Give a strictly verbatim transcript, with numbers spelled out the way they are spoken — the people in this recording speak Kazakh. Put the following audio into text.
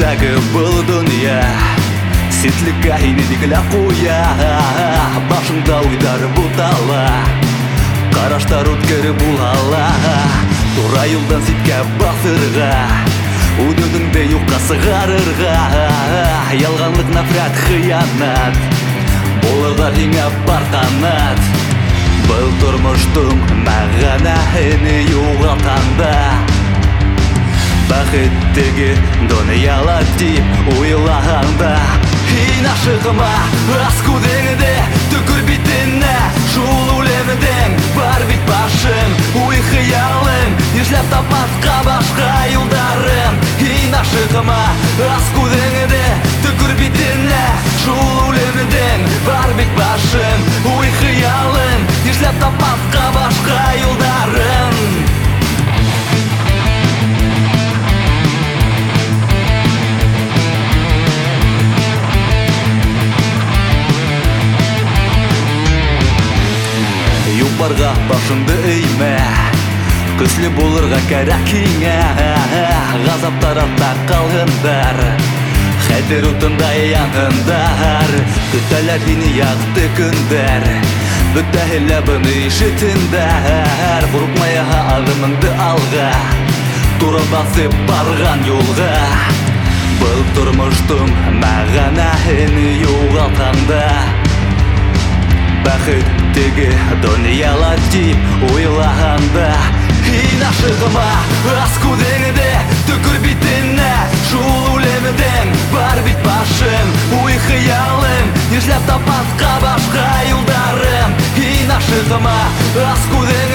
дагы бұл дүния сетлікке инедігілі қоя, башыңда ойдар бұтала, қараштар өткері бұлала, тура юлдан сетке басырға, үдігіңді юққа сығарырға, ялғанлық нафрат хиянат, болырдар еңе бар қанат. Бұл тұрмыштың мағанахыны юғалтанда, бақыттығы дүнияла деп ойлағанда, хин ашығыма ас көдеңді түкір бетіне, жол өлемдің бар бет башым, ой қиялым, ешләп тапмасқа башқа юлдарым. Хин ашығыма ас көдеңді түкір бетіне, жол өлемдің бар бет башым, ой қиялым, ешләп тапмасқа башқа юлдарым. Юлбарға башыңды өйме, күслі болырға кәрәк еңе, ғазаптар артта қалғындар, хәтер ұтында яңғындар, күттәлер хini яқты күндер, бүттәхілі бұны ишетіндер, бұрықмаяға ағымыңды алға, тура басып барған юлға. Бұл тұрмыштың мағанахыны юғалтанда, бақыттығы дүнияла деп ойлағанда, хин ашығыма ас көдеңді түкір бетіне, жол өлемдің бар бет башым, ой қиялым, ешләп тапмасқа башқа юлдарым. Хин ашығыма ас көдеңді